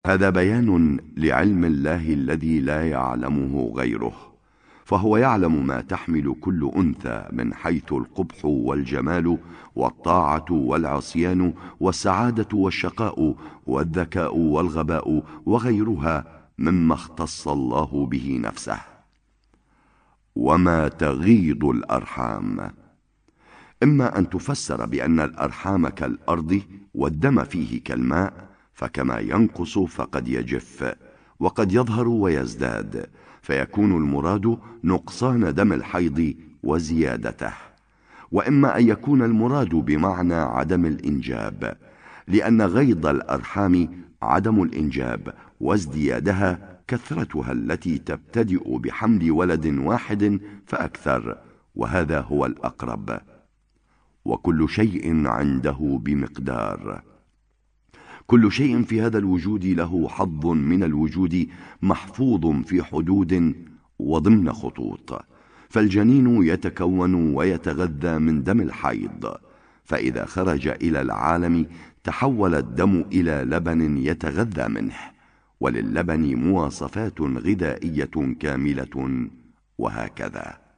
هذا بيان لعلم الله الذي لا يعلمه غيره، فهو يعلم ما تحمل كل أنثى من حيث القبح والجمال والطاعة والعصيان والسعادة والشقاء والذكاء والغباء وغيرها مما اختص الله به نفسه. وما تغيض الأرحام، إما أن تفسر بأن الأرحام كالأرض والدم فيه كالماء، فكما ينقص فقد يجف، وقد يظهر ويزداد، فيكون المراد نقصان دم الحيض وزيادته. وإما أن يكون المراد بمعنى عدم الإنجاب، لأن غيض الأرحام عدم الإنجاب، وازديادها كثرتها التي تبتدئ بحمل ولد واحد فأكثر، وهذا هو الأقرب. وكل شيء عنده بمقدار. كل شيء في هذا الوجود له حظ من الوجود محفوظ في حدود وضمن خطوط، فالجنين يتكون ويتغذى من دم الحيض، فإذا خرج إلى العالم تحول الدم إلى لبن يتغذى منه، وللبن مواصفات غذائية كاملة، وهكذا.